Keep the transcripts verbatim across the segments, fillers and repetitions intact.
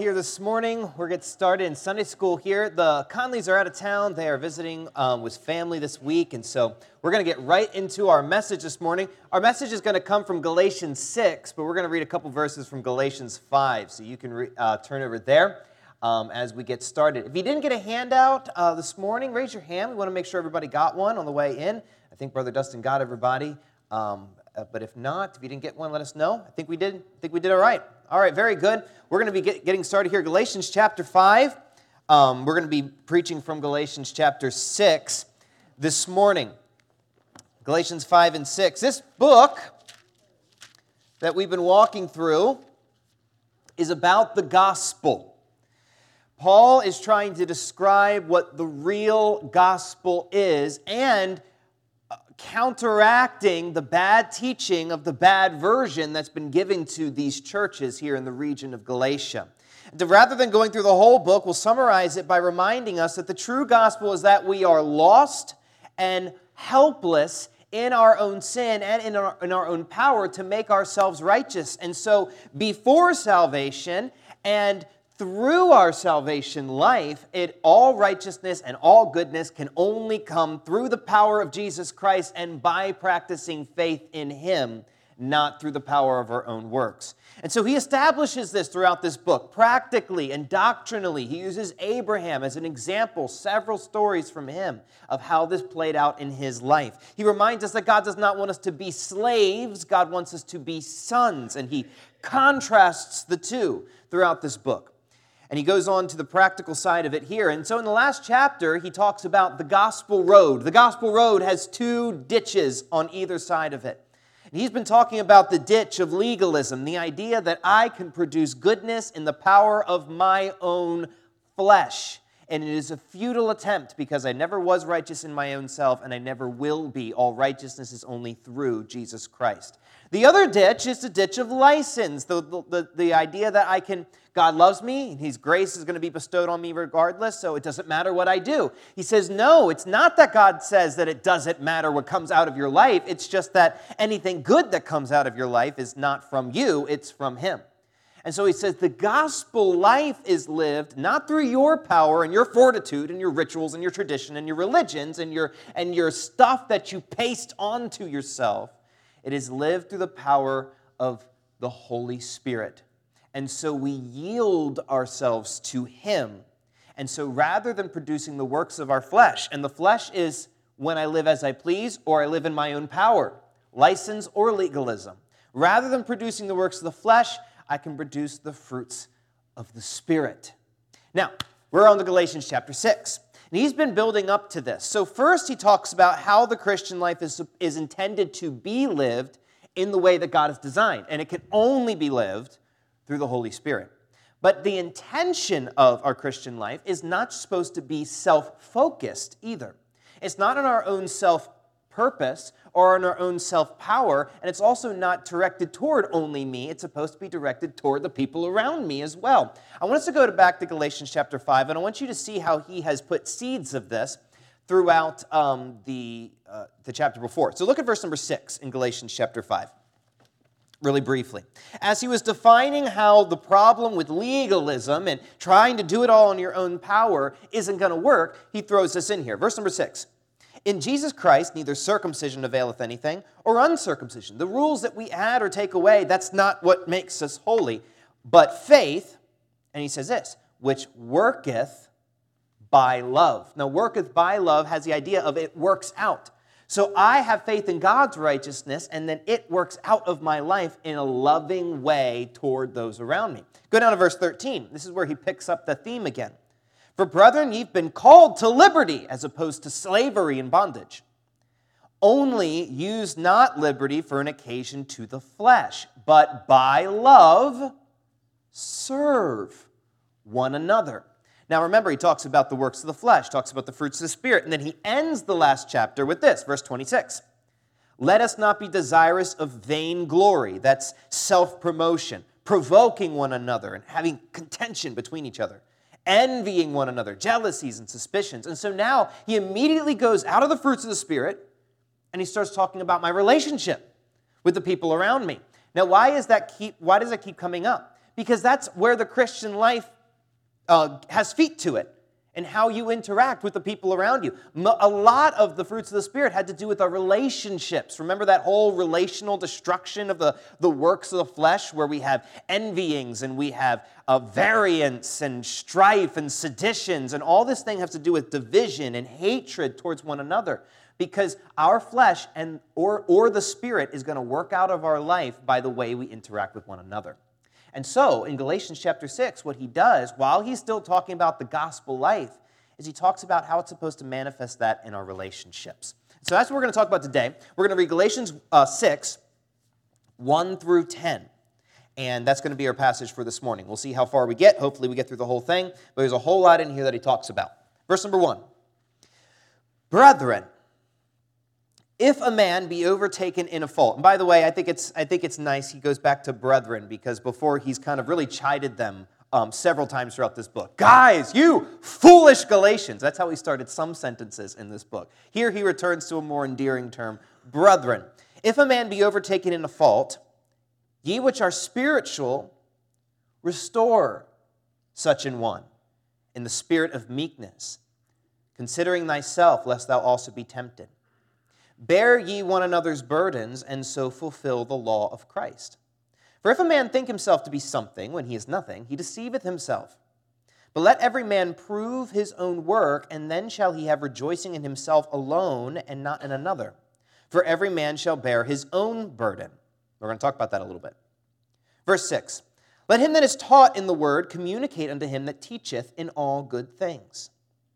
here this morning. We're getting started in Sunday school here. The Conleys are out of town. They are visiting um, with family this week, and so we're going to get right into our message this morning. Our message is going to come from Galatians six, but we're going to read a couple verses from Galatians five, so you can re- uh, turn over there um, as we get started. If you didn't get a handout uh, this morning, raise your hand. We want to make sure everybody got one on the way in. I think Brother Dustin got everybody. Um, Uh, but if not, if you didn't get one, let us know. I think we did. I think we did all right. All right, very good. We're going to be get, getting started here. Galatians chapter five. Um, we're going to be preaching from Galatians chapter six this morning. Galatians five and six. This book that we've been walking through is about the gospel. Paul is trying to describe what the real gospel is and counteracting the bad teaching of the bad version that's been given to these churches here in the region of Galatia. And rather than going through the whole book, we'll summarize it by reminding us that the true gospel is that we are lost and helpless in our own sin and in our, in our own power to make ourselves righteous. And so before salvation and through our salvation life, it all righteousness and all goodness can only come through the power of Jesus Christ and by practicing faith in Him, not through the power of our own works. And so he establishes this throughout this book, practically and doctrinally. He uses Abraham as an example, several stories from him of how this played out in his life. He reminds us that God does not want us to be slaves. God wants us to be sons, and he contrasts the two throughout this book. And he goes on to the practical side of it here. And so in the last chapter, he talks about the gospel road. The gospel road has two ditches on either side of it. And he's been talking about the ditch of legalism, the idea that I can produce goodness in the power of my own flesh. And it is a futile attempt because I never was righteous in my own self and I never will be. All righteousness is only through Jesus Christ. The other ditch is the ditch of license, the, the, the idea that I can, God loves me, and His grace is going to be bestowed on me regardless, so it doesn't matter what I do. He says, no, it's not that God says that it doesn't matter what comes out of your life. It's just that anything good that comes out of your life is not from you, it's from Him. And so he says the gospel life is lived not through your power and your fortitude and your rituals and your tradition and your religions and your, and your stuff that you paste onto yourself. It is lived through the power of the Holy Spirit. And so we yield ourselves to Him. And so rather than producing the works of our flesh, and the flesh is when I live as I please or I live in my own power, license or legalism. Rather than producing the works of the flesh, I can produce the fruits of the Spirit. Now, we're on to Galatians chapter six. And he's been building up to this. So first he talks about how the Christian life is, is intended to be lived in the way that God has designed. And it can only be lived through the Holy Spirit. But the intention of our Christian life is not supposed to be self-focused either. It's not in our own self-purpose or in our own self-power, and it's also not directed toward only me. It's supposed to be directed toward the people around me as well. I want us to go to back to Galatians chapter five, and I want you to see how he has put seeds of this throughout um, the, uh, the chapter before. So look at verse number six in Galatians chapter five, really briefly. As he was defining how the problem with legalism and trying to do it all on your own power isn't going to work, he throws this in here. Verse number six. In Jesus Christ, neither circumcision availeth anything, or uncircumcision. The rules that we add or take away, that's not what makes us holy. But faith, and he says this, which worketh by love. Now, worketh by love has the idea of it works out. So I have faith in God's righteousness, and then it works out of my life in a loving way toward those around me. Go down to verse thirteen. This is where he picks up the theme again. For brethren, you've been called to liberty as opposed to slavery and bondage. Only use not liberty for an occasion to the flesh, but by love serve one another. Now remember, he talks about the works of the flesh, talks about the fruits of the Spirit, and then he ends the last chapter with this, verse twenty-six. Let us not be desirous of vain glory, that's self-promotion, provoking one another and having contention between each other, envying one another, jealousies and suspicions. And so now he immediately goes out of the fruits of the Spirit and he starts talking about my relationship with the people around me. Now, why is that keep, why does that keep coming up? because that's where the Christian life uh, has feet to it, and how you interact with the people around you. A lot of the fruits of the Spirit had to do with our relationships. Remember that whole relational destruction of the, the works of the flesh, where we have envyings and we have uh, variance and strife and seditions, and all this thing has to do with division and hatred towards one another, because our flesh and or, or the Spirit is going to work out of our life by the way we interact with one another. And so, in Galatians chapter six, what he does, while he's still talking about the gospel life, is he talks about how it's supposed to manifest that in our relationships. So that's what we're going to talk about today. We're going to read Galatians uh, six, one through ten. And that's going to be our passage for this morning. We'll see how far we get. Hopefully we get through the whole thing. But there's a whole lot in here that he talks about. Verse number one. Brethren, if a man be overtaken in a fault. And by the way, I think it's I think it's nice he goes back to brethren, because before he's kind of really chided them um, several times throughout this book. Guys, you foolish Galatians. That's how he started some sentences in this book. Here he returns to a more endearing term, brethren. If a man be overtaken in a fault, ye which are spiritual, restore such an one in the spirit of meekness, considering thyself, lest thou also be tempted. Bear ye one another's burdens, and so fulfill the law of Christ. For if a man think himself to be something when he is nothing, he deceiveth himself. But let every man prove his own work, and then shall he have rejoicing in himself alone, and not in another. For every man shall bear his own burden. We're going to talk about that a little bit. Verse six. Let him that is taught in the word communicate unto him that teacheth in all good things.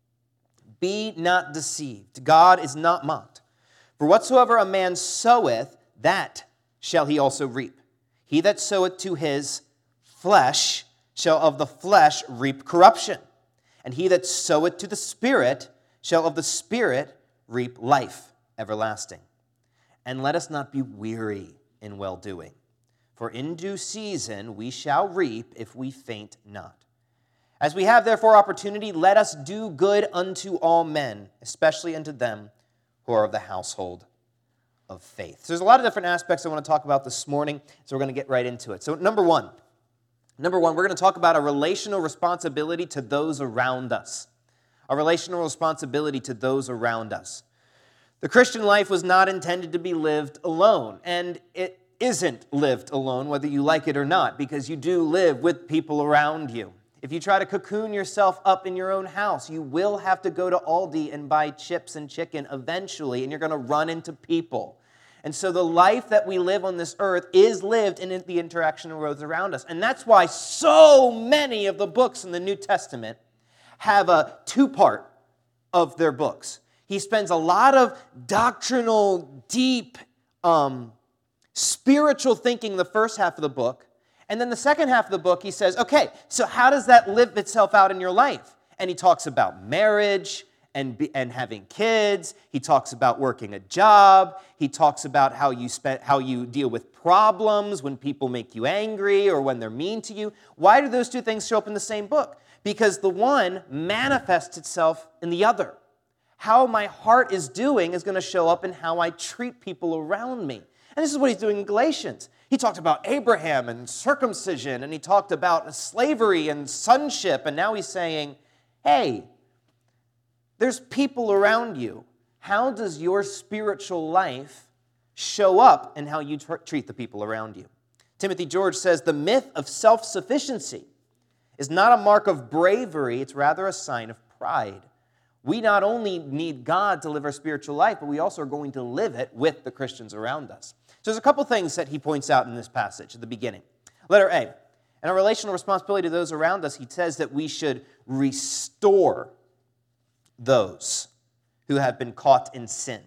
Be not deceived. God is not mocked. For whatsoever a man soweth, that shall he also reap. He that soweth to his flesh shall of the flesh reap corruption. And he that soweth to the Spirit shall of the Spirit reap life everlasting. And let us not be weary in well-doing. For in due season we shall reap if we faint not. As we have therefore opportunity, let us do good unto all men, especially unto them who are of the household of faith. So there's a lot of different aspects I want to talk about this morning, so we're going to get right into it. So number one, number one, we're going to talk about a relational responsibility to those around us. A relational responsibility to those around us. The Christian life was not intended to be lived alone, and it isn't lived alone, whether you like it or not, because you do live with people around you. If you try to cocoon yourself up in your own house, you will have to go to Aldi and buy chips and chicken eventually, and you're going to run into people. And so the life that we live on this earth is lived in the interaction of those around us. And that's why so many of the books in the New Testament have a two-part of their books. He spends a lot of doctrinal, deep, um, spiritual thinking the first half of the book. And then the second half of the book, he says, okay, so how does that live itself out in your life? And he talks about marriage and, be, and having kids. He talks about working a job. He talks about how you, spend, how you deal with problems when people make you angry or when they're mean to you. Why do those two things show up in the same book? Because the one manifests itself in the other. How my heart is doing is going to show up in how I treat people around me. And this is what he's doing in Galatians. He talked about Abraham and circumcision, and he talked about slavery and sonship, and now he's saying, hey, there's people around you. How does your spiritual life show up in how you tr- treat the people around you? Timothy George says, the myth of self-sufficiency is not a mark of bravery, it's rather a sign of pride. We not only need God to live our spiritual life, but we also are going to live it with the Christians around us. So there's a couple things that he points out in this passage at the beginning. Letter A, in our relational responsibility to those around us, he says that we should restore those who have been caught in sin.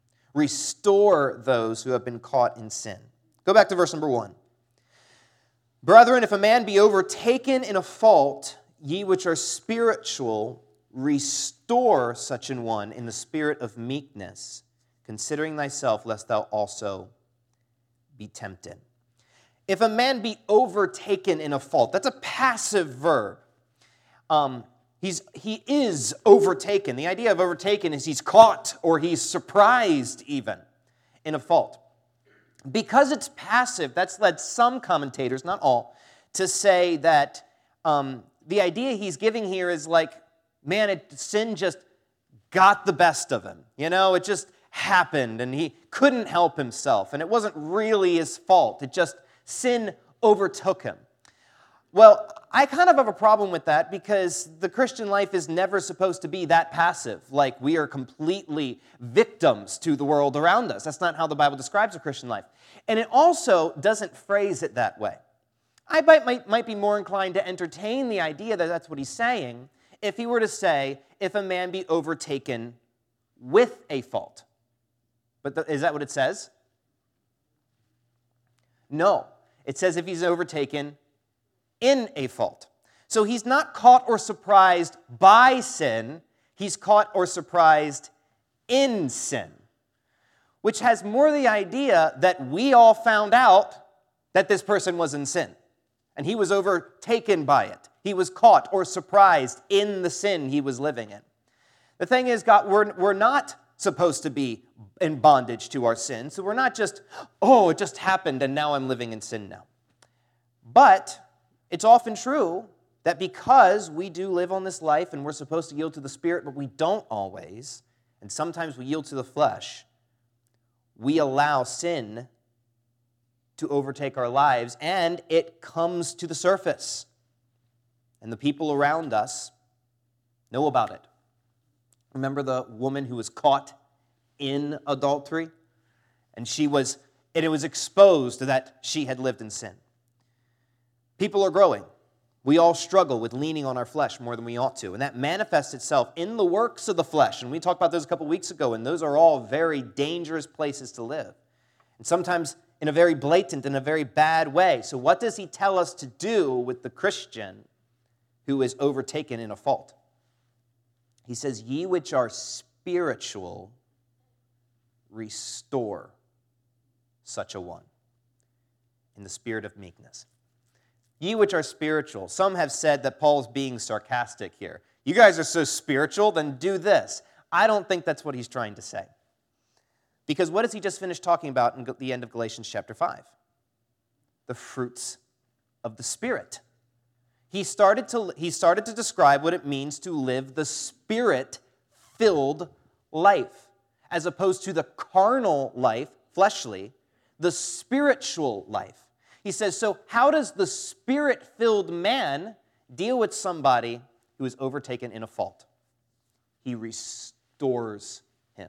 Restore those who have been caught in sin. Go back to verse number one. Brethren, if a man be overtaken in a fault, ye which are spiritual, restore such an one in the spirit of meekness, considering thyself, lest thou also be tempted. If a man be overtaken in a fault, that's a passive verb. Um, he's, he is overtaken. The idea of overtaken is he's caught or he's surprised even in a fault. Because it's passive, that's led some commentators, not all, to say that um, the idea he's giving here is like, man, it, sin just got the best of him. You know, it just happened, and he couldn't help himself, and it wasn't really his fault. It just, sin overtook him. Well, I kind of have a problem with that because the Christian life is never supposed to be that passive, like we are completely victims to the world around us. That's not how the Bible describes a Christian life. And it also doesn't phrase it that way. I might, might, might be more inclined to entertain the idea that that's what he's saying if he were to say, if a man be overtaken with a fault. But the, is that what it says? No. It says if he's overtaken in a fault. So he's not caught or surprised by sin. He's caught or surprised in sin, which has more the idea that we all found out that this person was in sin, and he was overtaken by it. He was caught or surprised in the sin he was living in. The thing is, God, we're, we're not supposed to be in bondage to our sin, so we're not just, oh, it just happened, and now I'm living in sin now. But it's often true that because we do live on this life and we're supposed to yield to the Spirit, but we don't always, and sometimes we yield to the flesh, we allow sin to overtake our lives, and it comes to the surface. And the people around us know about it. Remember the woman who was caught in adultery? And she was, and it was exposed that she had lived in sin. People are growing. We all struggle with leaning on our flesh more than we ought to, and that manifests itself in the works of the flesh. And we talked about those a couple weeks ago, and those are all very dangerous places to live, and sometimes in a very blatant and a very bad way. So what does he tell us to do with the Christian who is overtaken in a fault? He says, ye which are spiritual, restore such a one in the spirit of meekness. Ye which are spiritual. Some have said that Paul's being sarcastic here. You guys are so spiritual, then do this. I don't think that's what he's trying to say. Because what does he just finish talking about in the end of Galatians chapter five? The fruits of the Spirit. He started to, he started to describe what it means to live the Spirit-filled life, as opposed to the carnal life, fleshly, the spiritual life. He says, so how does the Spirit-filled man deal with somebody who is overtaken in a fault? He restores him.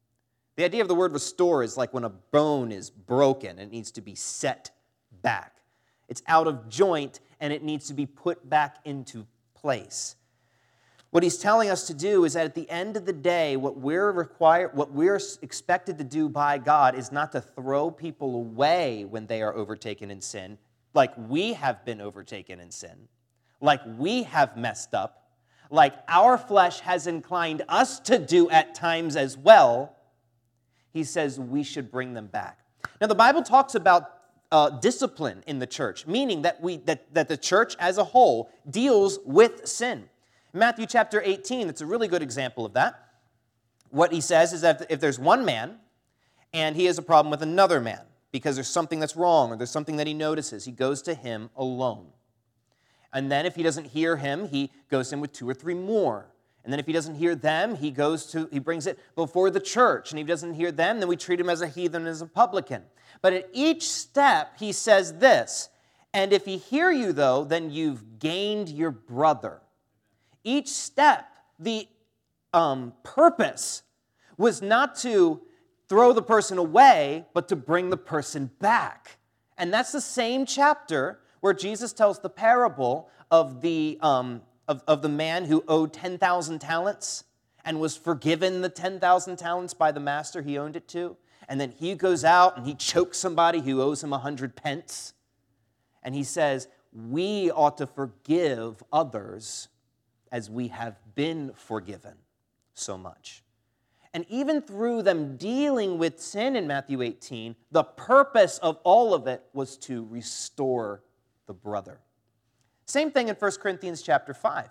The idea of the word restore is like when a bone is broken and it needs to be set back. It's out of joint and it needs to be put back into place. What he's telling us to do is that at the end of the day, what we're required, what we're expected to do by God is not to throw people away when they are overtaken in sin, like we have been overtaken in sin, like we have messed up, like our flesh has inclined us to do at times as well. He says we should bring them back. Now, the Bible talks about uh, discipline in the church, meaning that we that, that the church as a whole deals with sin. Matthew chapter eighteen, it's a really good example of that. What he says is that if there's one man and he has a problem with another man because there's something that's wrong or there's something that he notices, he goes to him alone. And then if he doesn't hear him, he goes in with two or three more. And then if he doesn't hear them, he goes to, he brings it before the church. And if he doesn't hear them, then we treat him as a heathen, as a publican. But at each step, he says this, and if he hear you, though, then you've gained your brother. Each step, the um, purpose was not to throw the person away, but to bring the person back. And that's the same chapter where Jesus tells the parable of the, um, of, of the man who owed ten thousand talents and was forgiven the ten thousand talents by the master he owned it to. And then he goes out and he chokes somebody who owes him a hundred pence. And he says, we ought to forgive others as we have been forgiven so much. And even through them dealing with sin in Matthew eighteen, the purpose of all of it was to restore the brother. Same thing in First Corinthians chapter five.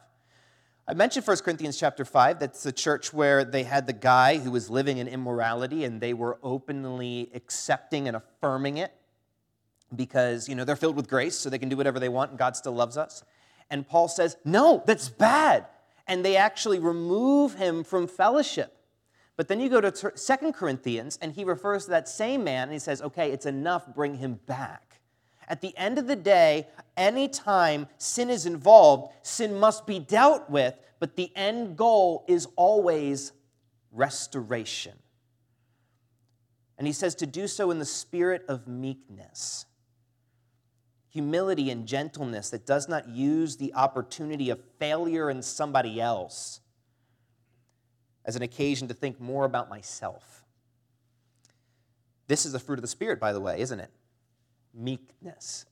I mentioned First Corinthians chapter five. That's the church where they had the guy who was living in immorality and they were openly accepting and affirming it. because, you know, they're filled with grace, so they can do whatever they want, and God still loves us. And Paul says, no, that's bad. And they actually remove him from fellowship. But then you go to Second Corinthians, and he refers to that same man, and he says, okay, it's enough, bring him back. At the end of the day, anytime sin is involved, sin must be dealt with, but the end goal is always restoration. And he says to do so in the spirit of meekness, humility and gentleness that does not use the opportunity of failure in somebody else as an occasion to think more about myself. This is the fruit of the Spirit, by the way, isn't it? Meekness.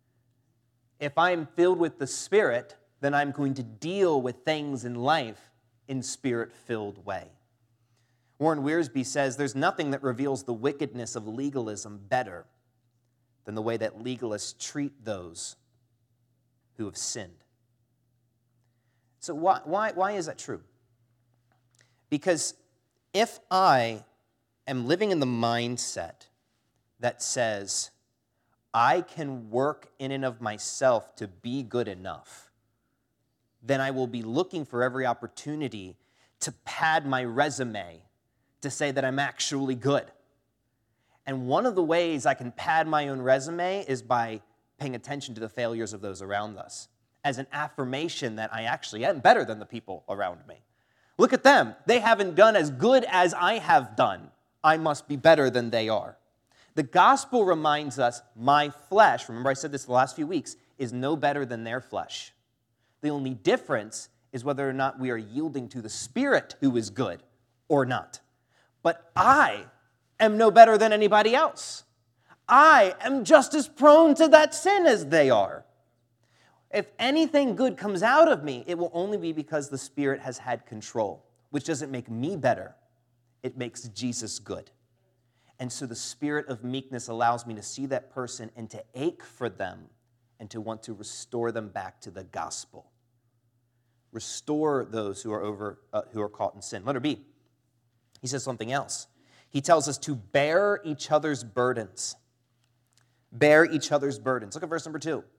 If I'm filled with the Spirit, then I'm going to deal with things in life in Spirit-filled way. Warren Wiersbe says there's nothing that reveals the wickedness of legalism better than the way that legalists treat those who have sinned. So why, why, why is that true? Because if I am living in the mindset that says, I can work in and of myself to be good enough, then I will be looking for every opportunity to pad my resume to say that I'm actually good. And one of the ways I can pad my own resume is by paying attention to the failures of those around us as an affirmation that I actually am better than the people around me. Look at them. They haven't done as good as I have done. I must be better than they are. The gospel reminds us, my flesh, remember I said this the last few weeks, is no better than their flesh. The only difference is whether or not we are yielding to the Spirit who is good or not. But I am no better than anybody else. I am just as prone to that sin as they are. If anything good comes out of me, it will only be because the Spirit has had control, which doesn't make me better. It makes Jesus good. And so the spirit of meekness allows me to see that person and to ache for them and to want to restore them back to the gospel. Restore those who are over, uh, who are caught in sin. Letter B, he says something else. He tells us to bear each other's burdens. Bear each other's burdens. Look at verse number two.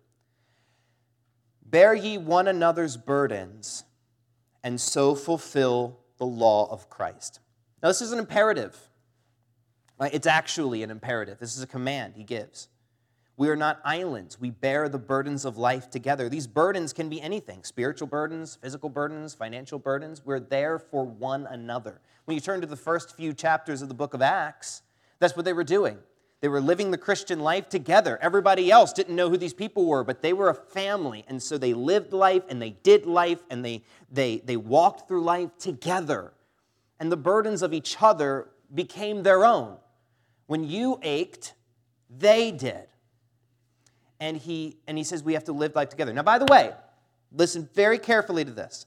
Bear ye one another's burdens, and so fulfill the law of Christ. Now, this is an imperative. Right? It's actually an imperative. This is a command he gives. We are not islands. We bear the burdens of life together. These burdens can be anything, spiritual burdens, physical burdens, financial burdens. We're there for one another. When you turn to the first few chapters of the book of Acts, that's what they were doing. They were living the Christian life together. Everybody else didn't know who these people were, but they were a family. And so they lived life and they did life and they, they, they walked through life together. And the burdens of each other became their own. When you ached, they did. And he, and he says we have to live life together. Now, by the way, listen very carefully to this.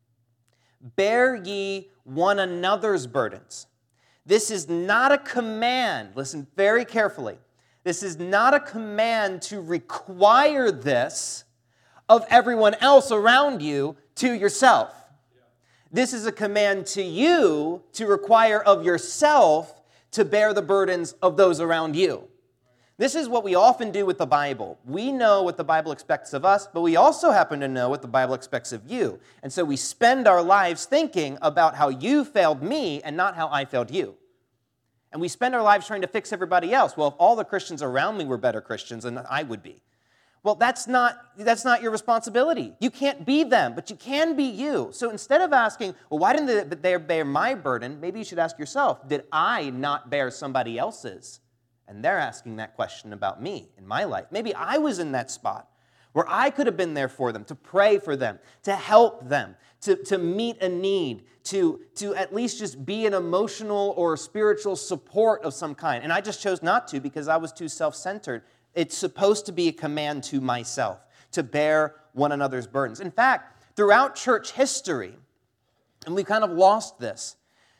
Bear ye one another's burdens. This is not a command. Listen very carefully. This is not a command to require this of everyone else around you to yourself. This is a command to you to require of yourself to bear the burdens of those around you. This is what we often do with the Bible. We know what the Bible expects of us, but we also happen to know what the Bible expects of you. And so we spend our lives thinking about how you failed me and not how I failed you. And we spend our lives trying to fix everybody else. Well, if all the Christians around me were better Christians, then I would be. Well, that's not, that's not your responsibility. You can't be them, but you can be you. So instead of asking, well, why didn't they bear my burden? Maybe you should ask yourself, did I not bear somebody else's? And they're asking that question about me in my life. Maybe I was in that spot where I could have been there for them, to pray for them, to help them, to, to meet a need, to, to at least just be an emotional or spiritual support of some kind. And I just chose not to because I was too self-centered. It's supposed to be a command to myself, to bear one another's burdens. In fact, throughout church history, and we kind of lost this,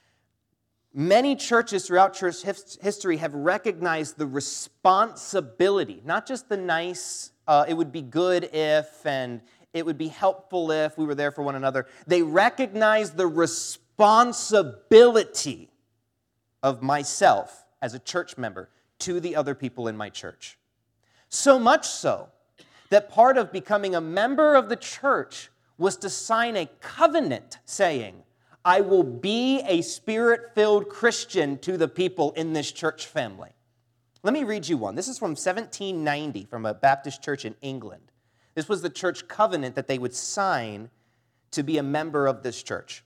many churches throughout church history have recognized the responsibility, not just the nice, uh, it would be good if, and it would be helpful if we were there for one another. They recognize the responsibility of myself as a church member to the other people in my church. So much so that part of becoming a member of the church was to sign a covenant saying, I will be a Spirit-filled Christian to the people in this church family. Let me read you one. This is from seventeen ninety from a Baptist church in England. This was the church covenant that they would sign to be a member of this church.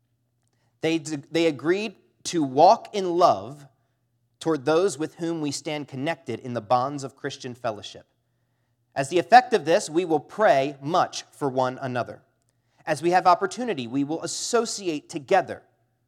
They, they agreed to walk in love toward those with whom we stand connected in the bonds of Christian fellowship. As the effect of this, we will pray much for one another. As we have opportunity, we will associate together.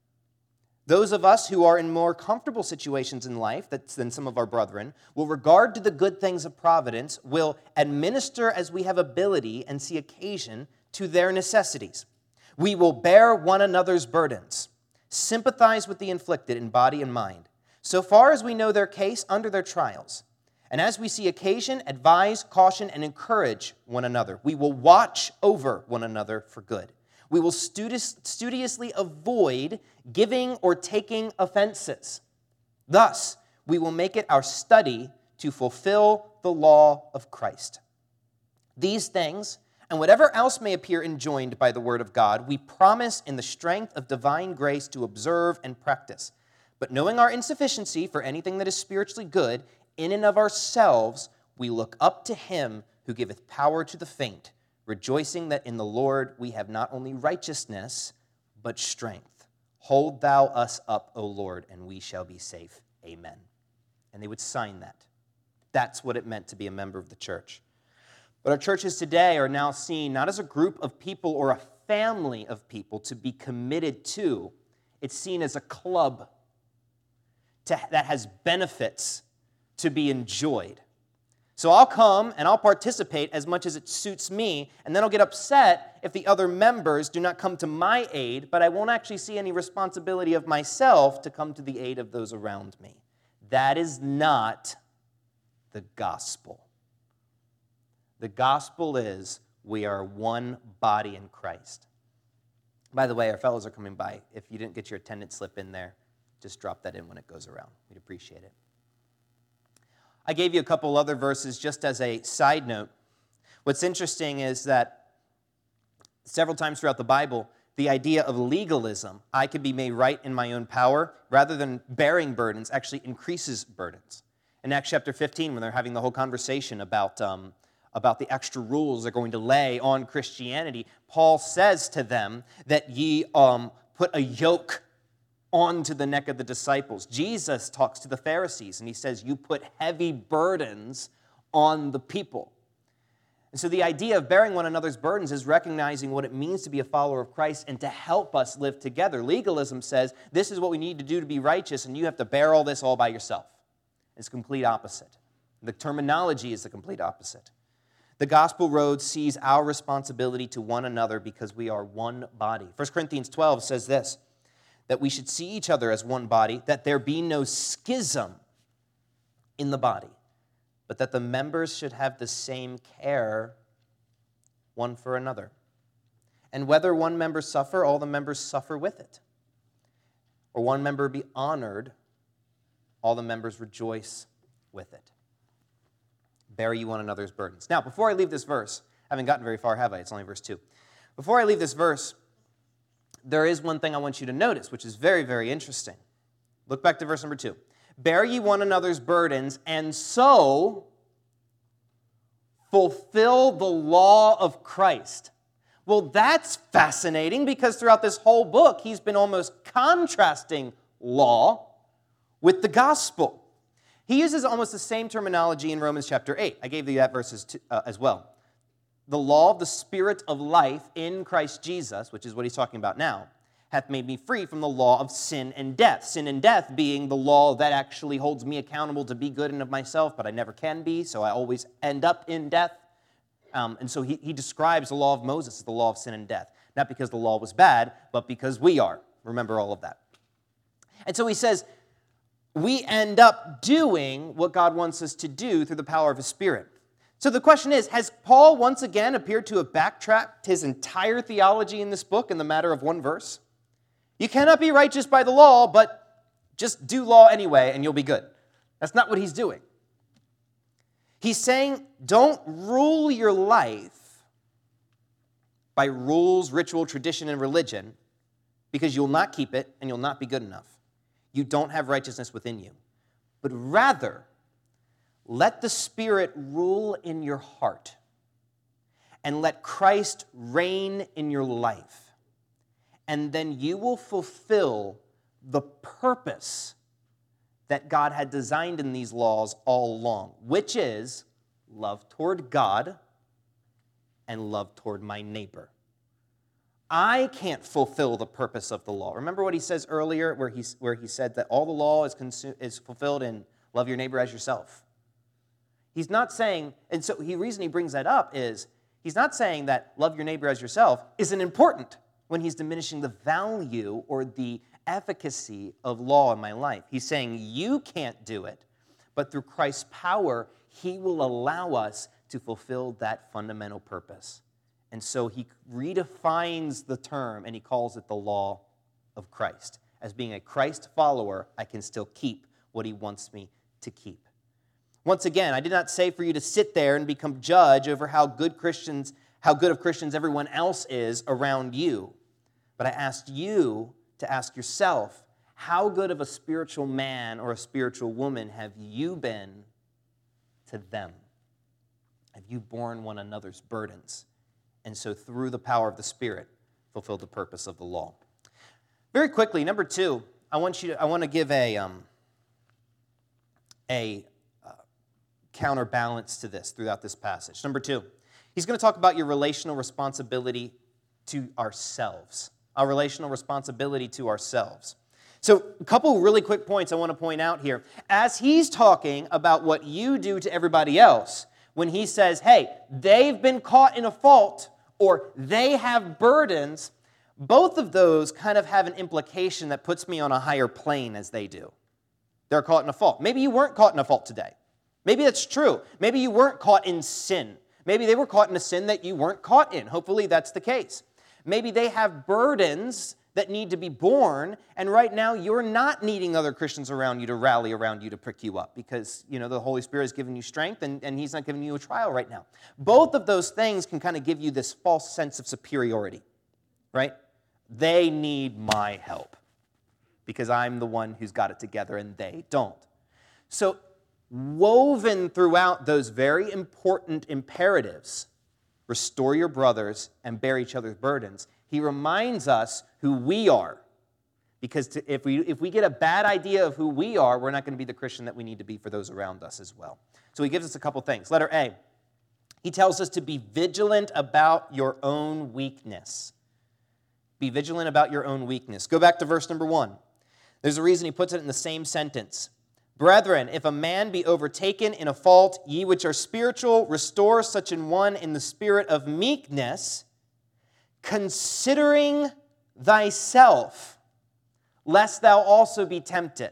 Those of us who are in more comfortable situations in life than some of our brethren will regard to the good things of providence, will administer as we have ability and see occasion to their necessities. We will bear one another's burdens, sympathize with the afflicted in body and mind, so far as we know their case under their trials. And as we see occasion, advise, caution, and encourage one another. We will watch over one another for good. We will studious, studiously avoid giving or taking offenses. Thus, we will make it our study to fulfill the law of Christ. These things, and whatever else may appear enjoined by the word of God, we promise in the strength of divine grace to observe and practice. But knowing our insufficiency for anything that is spiritually good, in and of ourselves we look up to him who giveth power to the faint, rejoicing that in the Lord we have not only righteousness, but strength. Hold thou us up, O Lord, and we shall be safe. Amen. And they would sign that. That's what it meant to be a member of the church. But our churches today are now seen not as a group of people or a family of people to be committed to. It's seen as a club to, that has benefits to be enjoyed. So I'll come and I'll participate as much as it suits me, and then I'll get upset if the other members do not come to my aid, but I won't actually see any responsibility of myself to come to the aid of those around me. That is not the gospel. The gospel is we are one body in Christ. By the way, our fellows are coming by. If you didn't get your attendance slip in there, just drop that in when it goes around. We'd appreciate it. I gave you a couple other verses just as a side note. What's interesting is that several times throughout the Bible, the idea of legalism, I can be made right in my own power, rather than bearing burdens, actually increases burdens. In Acts chapter fifteen, when they're having the whole conversation about, um, about the extra rules they're going to lay on Christianity, Paul says to them that ye um, put a yoke onto the neck of the disciples. Jesus talks to the Pharisees, and he says, you put heavy burdens on the people. And so the idea of bearing one another's burdens is recognizing what it means to be a follower of Christ and to help us live together. Legalism says, this is what we need to do to be righteous, and you have to bear all this all by yourself. It's complete opposite. The terminology is the complete opposite. The gospel road sees our responsibility to one another because we are one body. First Corinthians twelve says this, that we should see each other as one body, that there be no schism in the body, but that the members should have the same care one for another. And whether one member suffer, all the members suffer with it. Or one member be honored, all the members rejoice with it. Bear ye one another's burdens. Now, before I leave this verse, I haven't gotten very far, have I? It's only verse two. Before I leave this verse, there is one thing I want you to notice, which is very, very interesting. Look back to verse number two. Bear ye one another's burdens, and so fulfill the law of Christ. Well, that's fascinating, because throughout this whole book, he's been almost contrasting law with the gospel. He uses almost the same terminology in Romans chapter eight. I gave you that verses to, uh, as well. The law of the Spirit of life in Christ Jesus, which is what he's talking about now, hath made me free from the law of sin and death. Sin and death being the law that actually holds me accountable to be good and of myself, but I never can be, so I always end up in death. Um, and so he, he describes the law of Moses as the law of sin and death. Not because the law was bad, but because we are. Remember all of that. And so he says, we end up doing what God wants us to do through the power of his Spirit. So the question is, has Paul once again appeared to have backtracked his entire theology in this book in the matter of one verse? You cannot be righteous by the law, but just do law anyway and you'll be good. That's not what he's doing. He's saying, don't rule your life by rules, ritual, tradition, and religion, because you'll not keep it and you'll not be good enough. You don't have righteousness within you. But rather, let the Spirit rule in your heart and let Christ reign in your life. And then you will fulfill the purpose that God had designed in these laws all along, which is love toward God and love toward my neighbor. I can't fulfill the purpose of the law. Remember what he says earlier where he, where he said that all the law is, consu- is fulfilled in love your neighbor as yourself. He's not saying, and so the reason he brings that up is, he's not saying that love your neighbor as yourself isn't important when he's diminishing the value or the efficacy of law in my life. He's saying you can't do it, but through Christ's power, he will allow us to fulfill that fundamental purpose. And so he redefines the term and he calls it the law of Christ. As being a Christ follower, I can still keep what he wants me to keep. Once again, I did not say for you to sit there and become judge over how good Christians, how good of Christians everyone else is around you. But I asked you to ask yourself, how good of a spiritual man or a spiritual woman have you been to them? Have you borne one another's burdens? And so through the power of the Spirit, fulfill the purpose of the law. Very quickly, number two, I want you to, I want to give a, um, a uh, counterbalance to this throughout this passage. Number two, he's going to talk about your relational responsibility to ourselves. Our relational responsibility to ourselves. So a couple really quick points I want to point out here. As he's talking about what you do to everybody else, when he says, hey, they've been caught in a fault or they have burdens, both of those kind of have an implication that puts me on a higher plane as they do. They're caught in a fault. Maybe you weren't caught in a fault today. Maybe that's true. Maybe you weren't caught in sin. Maybe they were caught in a sin that you weren't caught in. Hopefully that's the case. Maybe they have burdens that need to be borne, and right now you're not needing other Christians around you to rally around you to pick you up because, you know, the Holy Spirit has given you strength and, and he's not giving you a trial right now. Both of those things can kind of give you this false sense of superiority, right? They need my help because I'm the one who's got it together and they don't. So woven throughout those very important imperatives, restore your brothers and bear each other's burdens, he reminds us who we are. Because to, if we if we get a bad idea of who we are, we're not going to be the Christian that we need to be for those around us as well. So he gives us a couple things. Letter A, he tells us to be vigilant about your own weakness. Be vigilant about your own weakness. Go back to verse number one. There's a reason he puts it in the same sentence. Brethren, if a man be overtaken in a fault, ye which are spiritual, restore such an one in the spirit of meekness, considering thyself, lest thou also be tempted.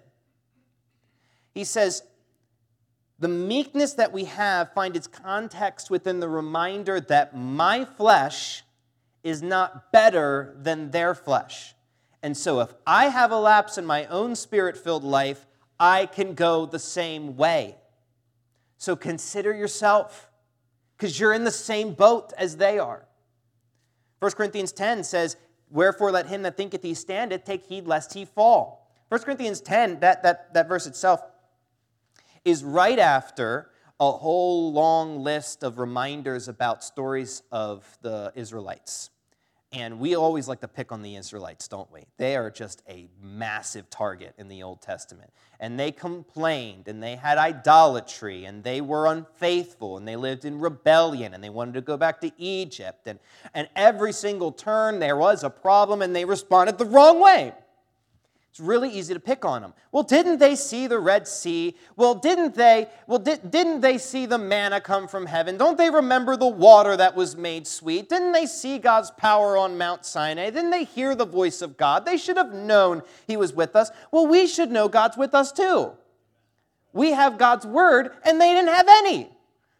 He says, the meekness that we have find its context within the reminder that my flesh is not better than their flesh. And so if I have a lapse in my own spirit-filled life, I can go the same way. So consider yourself, because you're in the same boat as they are. First Corinthians ten says, wherefore let him that thinketh he standeth take heed lest he fall. First Corinthians ten, that, that, that verse itself, is right after a whole long list of reminders about stories of the Israelites. And we always like to pick on the Israelites, don't we? They are just a massive target in the Old Testament. And they complained, and they had idolatry, and they were unfaithful, and they lived in rebellion, and they wanted to go back to Egypt. And, and every single turn there was a problem, and they responded the wrong way. It's really easy to pick on them. Well, didn't they see the Red Sea? Well, didn't they? Well, di- didn't they see the manna come from heaven? Don't they remember the water that was made sweet? Didn't they see God's power on Mount Sinai? Didn't they hear the voice of God? They should have known he was with us. Well, we should know God's with us too. We have God's word, and they didn't have any.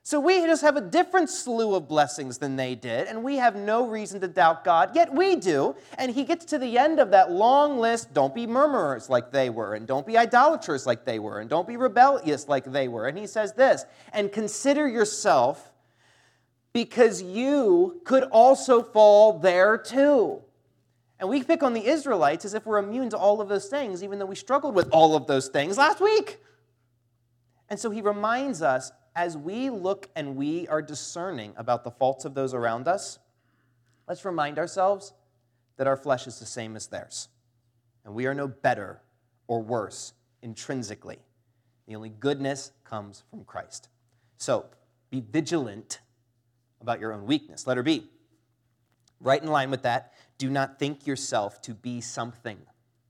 So we just have a different slew of blessings than they did, and we have no reason to doubt God, yet we do. And he gets to the end of that long list, don't be murmurers like they were, and don't be idolaters like they were, and don't be rebellious like they were. And he says this, and consider yourself, because you could also fall there too. And we pick on the Israelites as if we're immune to all of those things, even though we struggled with all of those things last week. And so he reminds us, as we look and we are discerning about the faults of those around us, let's remind ourselves that our flesh is the same as theirs. And we are no better or worse intrinsically. The only goodness comes from Christ. So be vigilant about your own weakness. Letter B, right in line with that, do not think yourself to be something.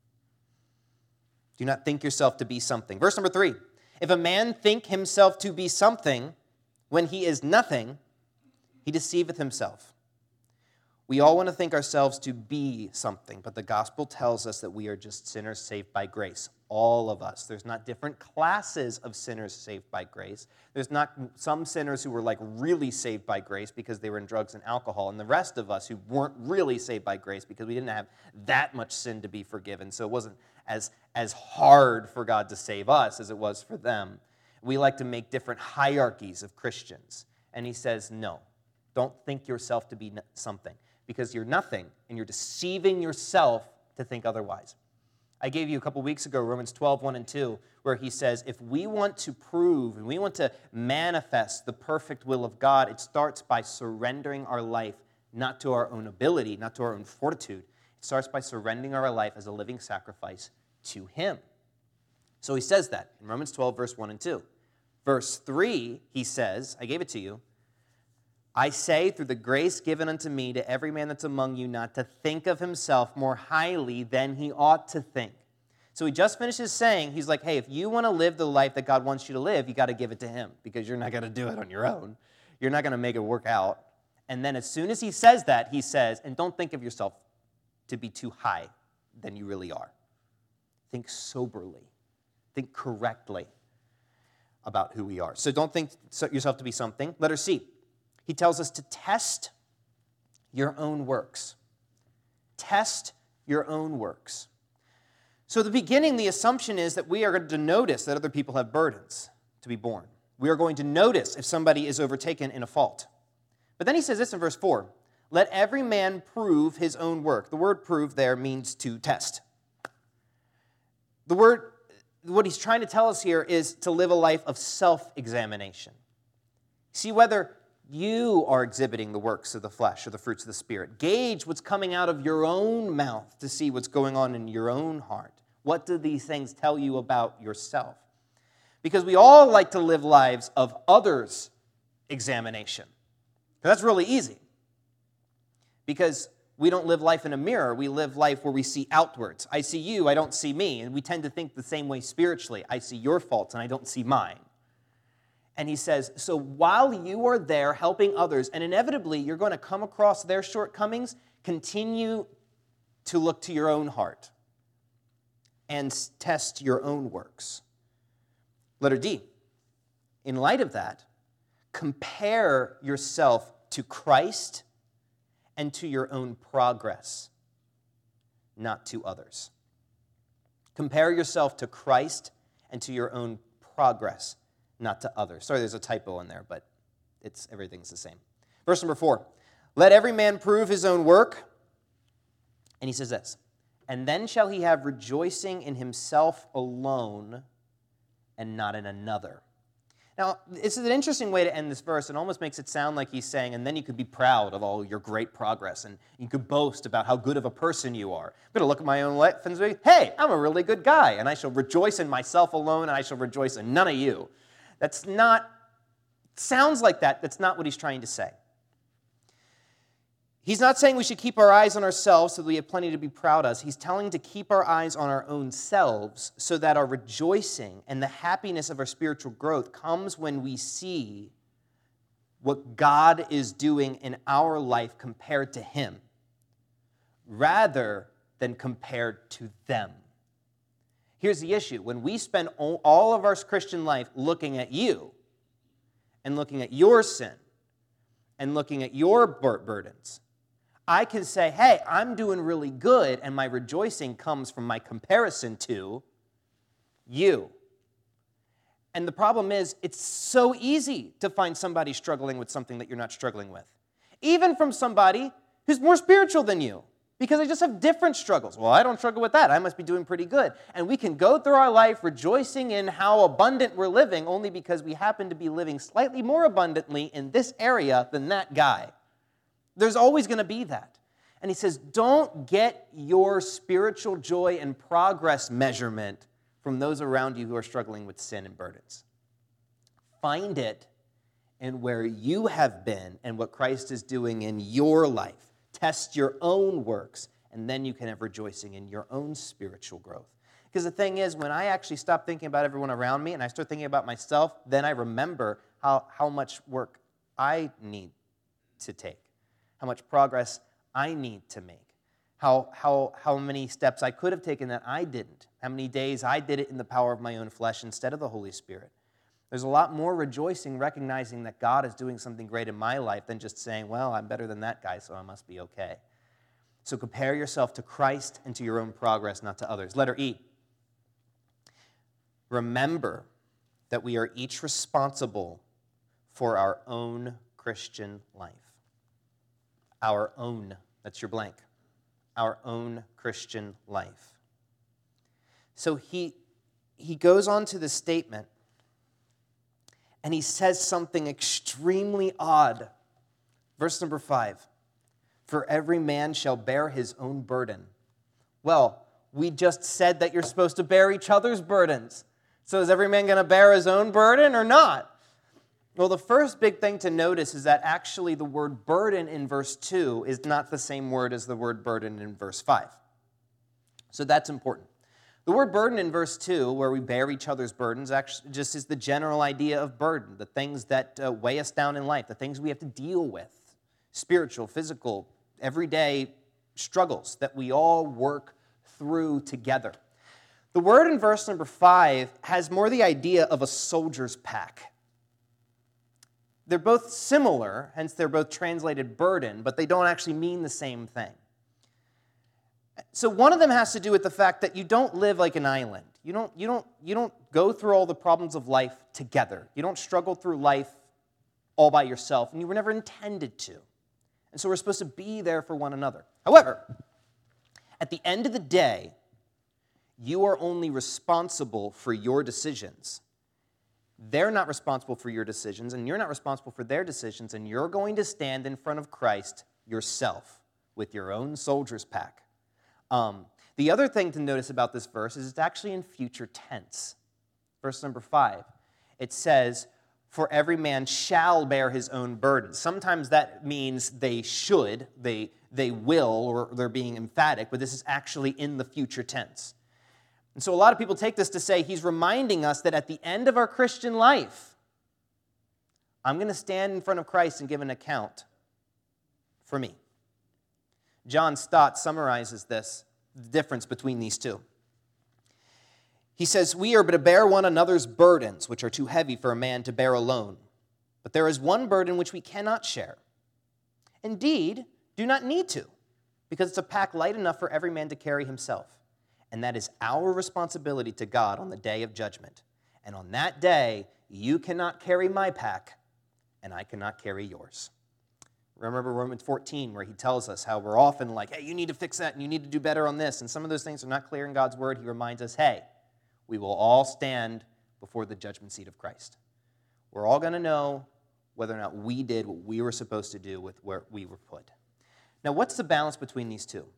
Do not think yourself to be something. Verse number three. If a man think himself to be something when he is nothing, he deceiveth himself. We all want to think ourselves to be something, but the gospel tells us that we are just sinners saved by grace. All of us. There's not different classes of sinners saved by grace. There's not some sinners who were like really saved by grace because they were in drugs and alcohol, and the rest of us who weren't really saved by grace because we didn't have that much sin to be forgiven. So it wasn't as, as hard for God to save us as it was for them. We like to make different hierarchies of Christians. And he says, no, don't think yourself to be something, because you're nothing, and you're deceiving yourself to think otherwise. I gave you a couple weeks ago Romans twelve, one and two, where he says, if we want to prove and we want to manifest the perfect will of God, it starts by surrendering our life not to our own ability, not to our own fortitude. It starts by surrendering our life as a living sacrifice to him. So he says that in Romans twelve, verse one and two. Verse three, he says, I gave it to you, I say, through the grace given unto me, to every man that's among you, not to think of himself more highly than he ought to think. So he just finishes saying, he's like, hey, if you want to live the life that God wants you to live, you got to give it to him, because you're not going to do it on your own. You're not going to make it work out. And then as soon as he says that, he says, and don't think of yourself to be too high than you really are. Think soberly. Think correctly about who we are. So don't think yourself to be something. Letter C. He tells us to test your own works. Test your own works. So at the beginning, the assumption is that we are going to notice that other people have burdens to be borne. We are going to notice if somebody is overtaken in a fault. But then he says this in verse four, let every man prove his own work. The word prove there means to test. The word, what he's trying to tell us here is to live a life of self-examination. See whether you are exhibiting the works of the flesh or the fruits of the Spirit. Gauge what's coming out of your own mouth to see what's going on in your own heart. What do these things tell you about yourself? Because we all like to live lives of others' examination. That's really easy. Because we don't live life in a mirror. We live life where we see outwards. I see you, I don't see me. And we tend to think the same way spiritually. I see your faults and I don't see mine. And he says, so while you are there helping others, and inevitably you're going to come across their shortcomings, continue to look to your own heart and test your own works. Letter D, in light of that, compare yourself to Christ and to your own progress, not to others. Compare yourself to Christ and to your own progress, not to others. Sorry, there's a typo in there, but it's everything's the same. Verse number four, let every man prove his own work. And he says this, and then shall he have rejoicing in himself alone and not in another. Now, this is an interesting way to end this verse. It almost makes it sound like he's saying, and then you could be proud of all your great progress, and you could boast about how good of a person you are. I'm going to look at my own life and say, hey, I'm a really good guy, and I shall rejoice in myself alone, and I shall rejoice in none of you. That's not, sounds like that. That's not what he's trying to say. He's not saying we should keep our eyes on ourselves so that we have plenty to be proud of. He's telling to keep our eyes on our own selves so that our rejoicing and the happiness of our spiritual growth comes when we see what God is doing in our life compared to him, rather than compared to them. Here's the issue. When we spend all of our Christian life looking at you and looking at your sin and looking at your bur- burdens, I can say, hey, I'm doing really good, and my rejoicing comes from my comparison to you. And the problem is, it's so easy to find somebody struggling with something that you're not struggling with. Even from somebody who's more spiritual than you, because they just have different struggles. Well, I don't struggle with that. I must be doing pretty good. And we can go through our life rejoicing in how abundant we're living only because we happen to be living slightly more abundantly in this area than that guy. There's always going to be that. And he says, don't get your spiritual joy and progress measurement from those around you who are struggling with sin and burdens. Find it in where you have been and what Christ is doing in your life. Test your own works, and then you can have rejoicing in your own spiritual growth. Because the thing is, when I actually stop thinking about everyone around me and I start thinking about myself, then I remember how, how much work I need to take, how much progress I need to make, how, how, how many steps I could have taken that I didn't, how many days I did it in the power of my own flesh instead of the Holy Spirit. There's a lot more rejoicing recognizing that God is doing something great in my life than just saying, well, I'm better than that guy, so I must be okay. So compare yourself to Christ and to your own progress, not to others. Letter E. Remember that we are each responsible for our own Christian life. Our own, that's your blank. Our own Christian life. So he, he goes on to the statement, and he says something extremely odd. Verse number five, for every man shall bear his own burden. Well, we just said that you're supposed to bear each other's burdens. So is every man going to bear his own burden or not? Well, the first big thing to notice is that actually the word burden in verse two is not the same word as the word burden in verse five. So that's important. The word burden in verse two, where we bear each other's burdens, actually just is the general idea of burden, the things that uh, weigh us down in life, the things we have to deal with, spiritual, physical, everyday struggles that we all work through together. The word in verse number five has more the idea of a soldier's pack. They're both similar, hence they're both translated burden, but they don't actually mean the same thing. So one of them has to do with the fact that you don't live like an island. You don't, you don't, you don't go through all the problems of life together. You don't struggle through life all by yourself, and you were never intended to. And so we're supposed to be there for one another. However, at the end of the day, you are only responsible for your decisions. They're not responsible for your decisions, and you're not responsible for their decisions, and you're going to stand in front of Christ yourself with your own soldier's pack. Um, the other thing to notice about this verse is it's actually in future tense. Verse number five, it says, for every man shall bear his own burden. Sometimes that means they should, they, they will, or they're being emphatic, but this is actually in the future tense. And so a lot of people take this to say he's reminding us that at the end of our Christian life, I'm going to stand in front of Christ and give an account for me. John Stott summarizes this, the difference between these two. He says, we are but to bear one another's burdens, which are too heavy for a man to bear alone. But there is one burden which we cannot share. Indeed, do not need to, because it's a pack light enough for every man to carry himself. And that is our responsibility to God on the day of judgment. And on that day, you cannot carry my pack, and I cannot carry yours. Remember Romans fourteen, where he tells us how we're often like, hey, you need to fix that, and you need to do better on this. And some of those things are not clear in God's word. He reminds us, hey, we will all stand before the judgment seat of Christ. We're all going to know whether or not we did what we were supposed to do with where we were put. Now, what's the balance between these two?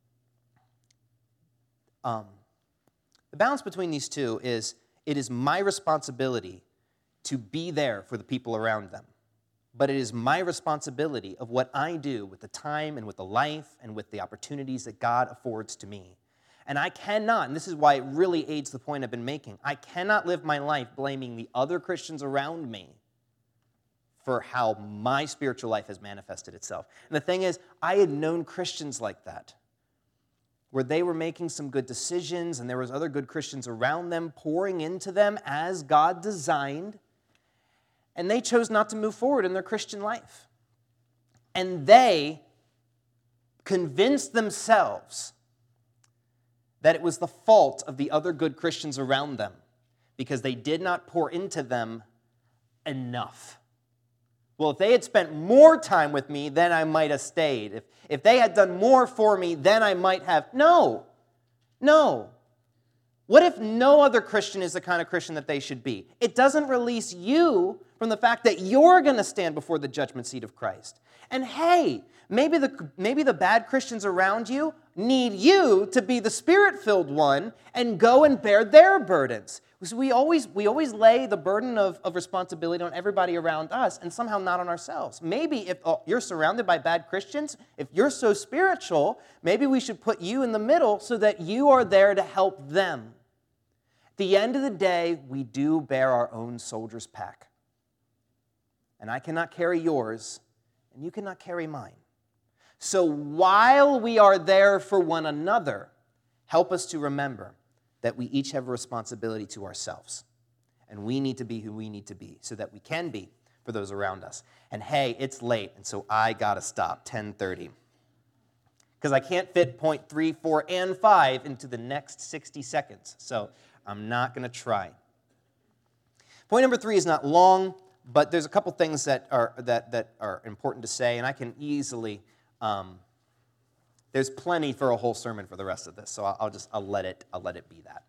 Um, the balance between these two is it is my responsibility to be there for the people around them. But it is my responsibility of what I do with the time and with the life and with the opportunities that God affords to me. And I cannot, and this is why it really aids the point I've been making, I cannot live my life blaming the other Christians around me for how my spiritual life has manifested itself. And the thing is, I had known Christians like that, where they were making some good decisions and there was other good Christians around them pouring into them as God designed. and they chose not to move forward in their Christian life. And they convinced themselves that it was the fault of the other good Christians around them because they did not pour into them enough. Well, if they had spent more time with me, then I might have stayed. If, if they had done more for me, then I might have. No, no. What if no other Christian is the kind of Christian that they should be? It doesn't release you from the fact that you're going to stand before the judgment seat of Christ. And hey, maybe the, maybe the bad Christians around you need you to be the Spirit-filled one and go and bear their burdens. Because we always, we always lay the burden of, of responsibility on everybody around us and somehow not on ourselves. Maybe if oh, you're surrounded by bad Christians, if you're so spiritual, maybe we should put you in the middle so that you are there to help them. At the end of the day, we do bear our own soldier's pack. And I cannot carry yours, and you cannot carry mine. So while we are there for one another, help us to remember that we each have a responsibility to ourselves. And we need to be who we need to be so that we can be for those around us. And hey, it's late, and so I got to stop, ten thirty. Because I can't fit point three, four, and five into the next sixty seconds. So I'm not going to try. Point number three is not long, but there's a couple things that are that, that are important to say, and I can easily, um, there's plenty for a whole sermon for the rest of this, so I'll, I'll just, I'll let it, I'll let it be that.